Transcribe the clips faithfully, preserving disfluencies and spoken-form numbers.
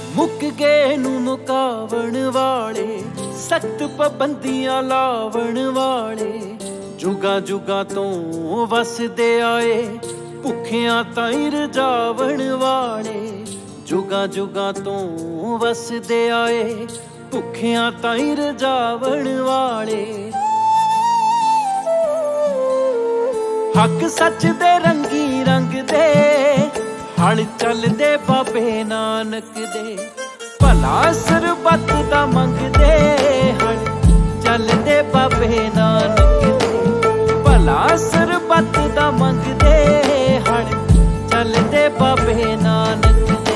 मुक गए नू मुकावण वाले, सख्त पाबंदियां लावण वाले, जुगा जुगा तो वसदे आए, भुखियां ताईं रजावण वाले, जुगा जुगा तो वसदे आए, भुखियां ताईं रजावण वाले। हक सच दे रंगी रंग दे, हल चलदे बाबे नानक दे, भला सरबत दा मंगदे, हल चलदे बाबे नानक दे, भला सरबत दा मंगदे, हल चलदे बाबे नानक दे।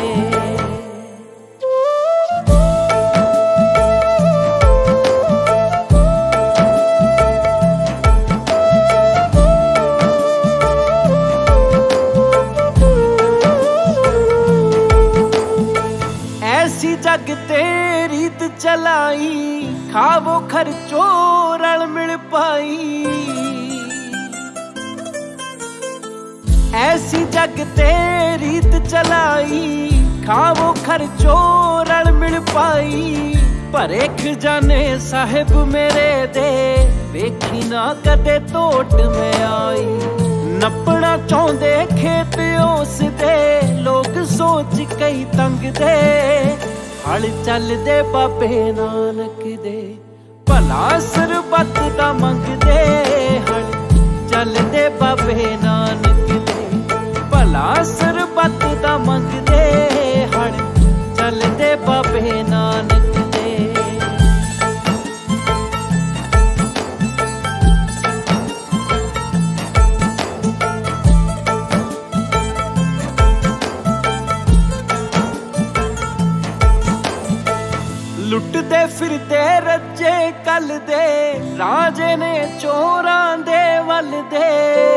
ऐसी जग ते रीत चलाई, खावो खर्चो रल मिल पाई। ऐसी जग ते रीत चलाई, खावो खर्चो रल मिल पाई। भरे खजाने साहिब मेरे दे, वेखी ना कदे तोट में आई। नपना चाहुंदे खेत उस दे, लोग सोच कई तंग दे, हल चलदे बाबे नानक दे, भला सरबत दा मंगदे, हल चलदे बाबे नानक दे, भला सरबत दा मंगदे, हल चलदे बाबे नानक दे। लुटदे फिरदे रज्जे कल दे, राजे ने चोरां दे वल दे।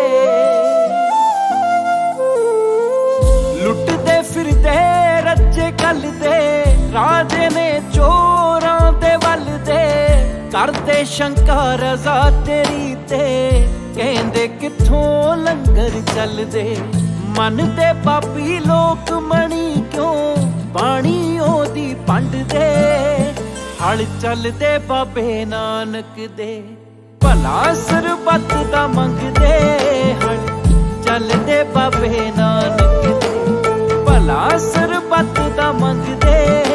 लुटदे फिरदे रज्जे कल दे, राजे ने चोरां दे वल दे। करदे शंका रज़ा तेरी ते, कहंदे कित्थों लंगर चलदे। मन दे पापी लोक मणी क्यों, बाणी ओदी पंड दे, हल चलदे बाबे नानक दे, भला सरबत दा मंगदे, हल चलदे बाबे नानक दे, भला सरबत दा मंगदे।